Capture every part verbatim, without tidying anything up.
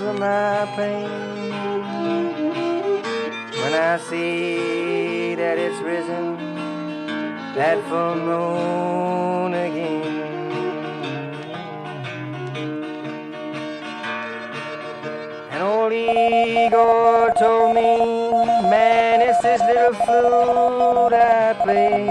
of my pain. When I see that it's risen, that full moon again. And old Igor told me, man, it's this little flute I play.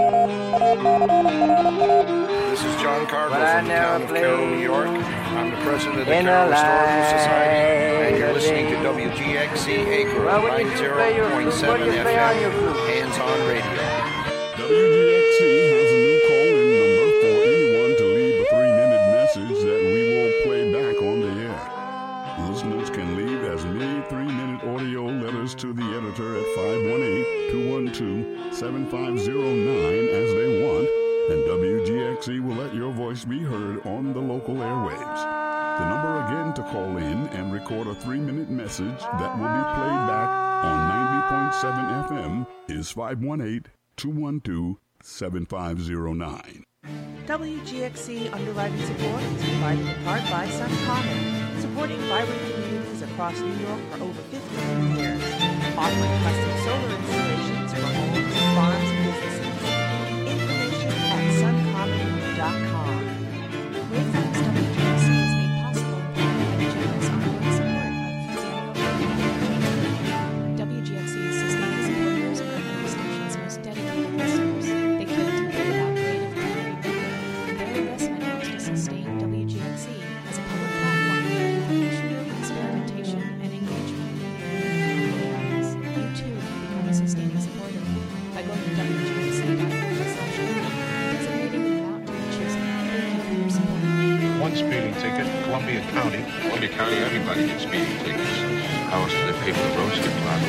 This is John Carver from the town of Carroll, New York. I'm the president of the Carroll Historical Society, and you're listening to W G X C Acre well, ninety point seven F M, hands-on radio. W G X C has a new call-in number for anyone to leave a three-minute message that we will play back on the air. Listeners can leave as many three-minute audio letters to the editor at five one eight, two one two, seven five zero nine as they want, and W G X C will let your voice be heard on the local airwaves. The number again to call in and record a three-minute message that will be played back on ninety point seven F M is five one eight, two one two, seven five zero nine. W G X C underwriting support is provided in part by Sun Common, supporting vibrant communities across New York for over fifteen years, offering custom solar installations for homes, farms, and businesses. Information at sun common dot com. Waveforms W G X C is made possible in part by the generous ongoing support of Daniel Baker. W G X C's sustaining supporters are the station's most dedicated listeners. They can't do it without creative community making. Their investment helps to sustain W G X C as a public platform for information, experimentation, and engagement. You too can become a sustaining supporter by going to W G X C dot org slash designating an amount to choosing. Thank you for your support. One speeding ticket, Columbia County. Columbia County, everybody gets speeding tickets. How else do they pay for the road skip lot?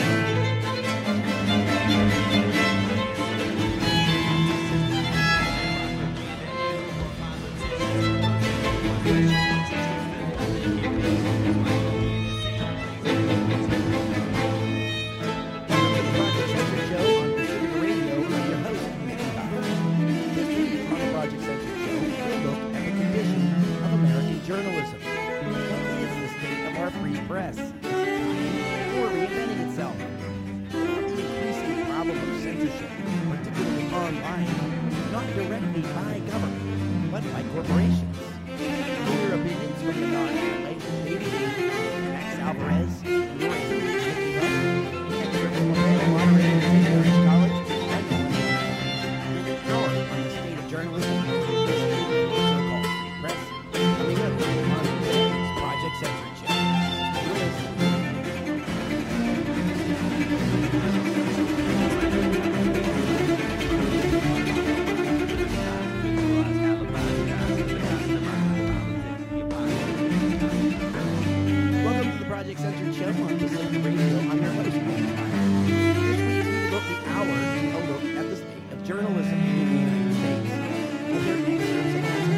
Journalism. What is the state of our free press? Or reinventing itself? The increasing problem of censorship, particularly online, not directly by government, but by corporations. Clear opinions from the non-related David Max Alvarez, your experience with the expert from Orlando moderator at Saint Mary's College, and an hour on the state of journalism, the so-called free press. Coming up on Project Censorship. Welcome to the Project Censored Show on Pacific Radio. I'm your host, Mike Meyer. This week we devote the hour to a look at the state of journalism in the United States. We'll hear excerpts of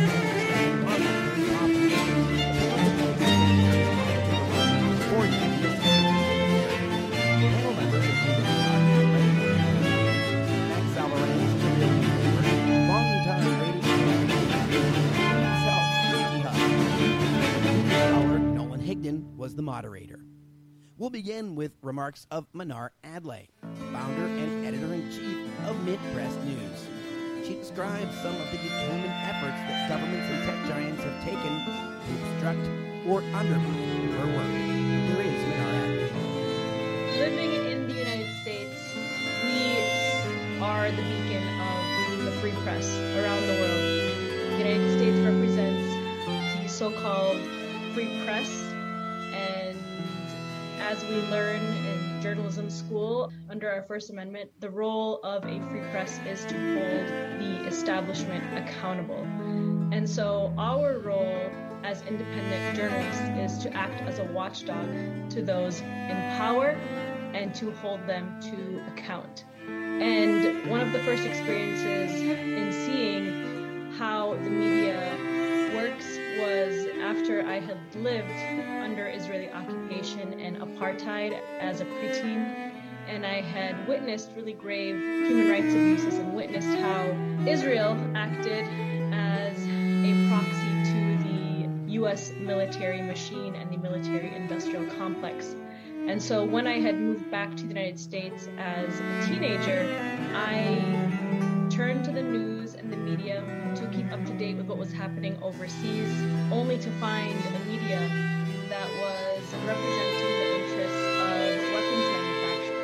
was the moderator. We'll begin with remarks of Manar Adlai, founder and editor-in-chief of Mid-Press News. She describes some of the determined efforts that governments and tech giants have taken to obstruct or undermine her work. Here is Manar Adlai. Living in the United States, we are the beacon of the free press around the world. The United States represents the so-called free press, and as we learn in journalism school under our First Amendment, the role of a free press is to hold the establishment accountable. And so our role as independent journalists is to act as a watchdog to those in power and to hold them to account. And one of the first experiences in seeing how the media works was after I had lived under Israeli occupation and apartheid as a preteen, and I had witnessed really grave human rights abuses and witnessed how Israel acted as a proxy to the U S military machine and the military-industrial complex. And so when I had moved back to the United States as a teenager, I turned to the news and the media to keep up to date with what was happening overseas, only to find a media that was representing the interests of weapons manufacturers.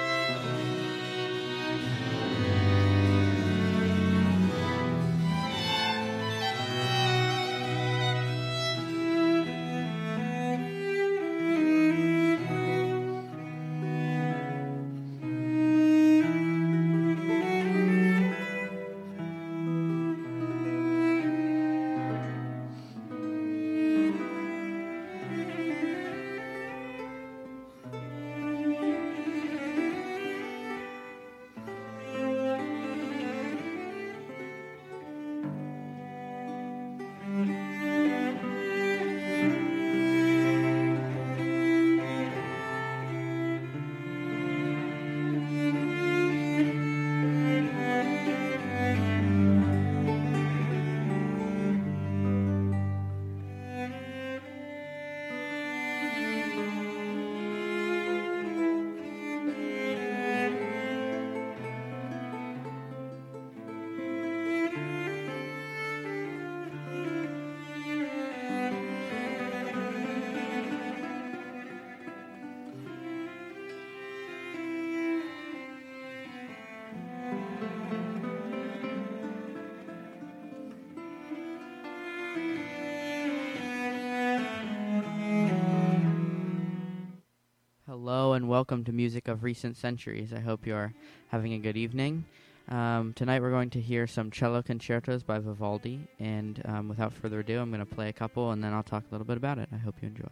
Hello and welcome to Music of Recent Centuries. I hope you are having a good evening. Um, tonight we're going to hear some cello concertos by Vivaldi, and um, without further ado, I'm going to play a couple and then I'll talk a little bit about it. I hope you enjoy.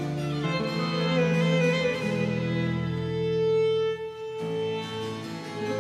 Thank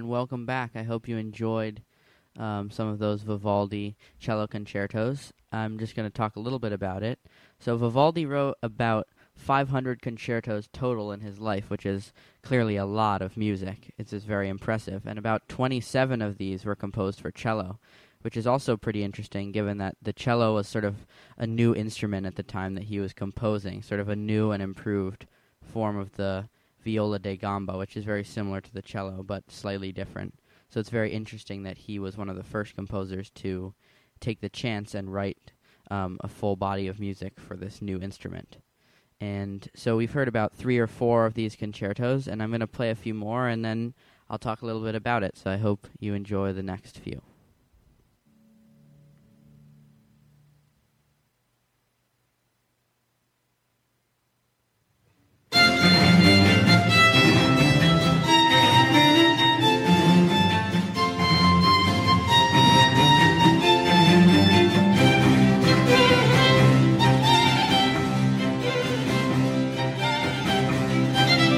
welcome back. I hope you enjoyed um, some of those Vivaldi cello concertos. I'm just going to talk a little bit about it. So Vivaldi wrote about five hundred concertos total in his life, which is clearly a lot of music. It's just very impressive. And about twenty-seven of these were composed for cello, which is also pretty interesting given that the cello was sort of a new instrument at the time that he was composing, sort of a new and improved form of the viola da gamba, which is very similar to the cello but slightly different. So it's very interesting that he was one of the first composers to take the chance and write um, a full body of music for this new instrument. And so we've heard about three or four of these concertos, and I'm going to play a few more, and then I'll talk a little bit about it. So I hope you enjoy the next few.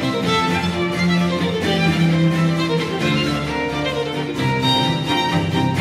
Thank you.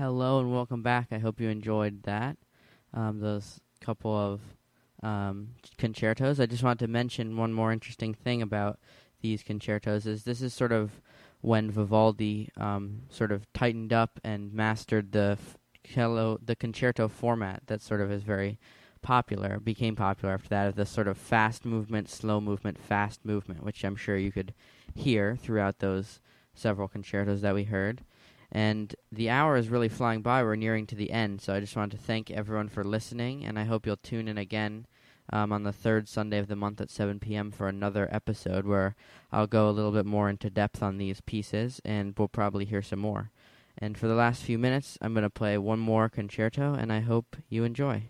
Hello and welcome back. I hope you enjoyed that. Um, those couple of um, concertos. I just wanted to mention one more interesting thing about these concertos is this is sort of when Vivaldi um, sort of tightened up and mastered the f- cello, the concerto format that sort of is very popular, became popular after that, of this sort of fast movement, slow movement, fast movement, which I'm sure you could hear throughout those several concertos that we heard. And the hour is really flying by. We're nearing to the end, so I just wanted to thank everyone for listening, and I hope you'll tune in again um, on the third Sunday of the month at seven p.m. for another episode where I'll go a little bit more into depth on these pieces, and we'll probably hear some more. And for the last few minutes, I'm going to play one more concerto, and I hope you enjoy.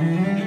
Thank you.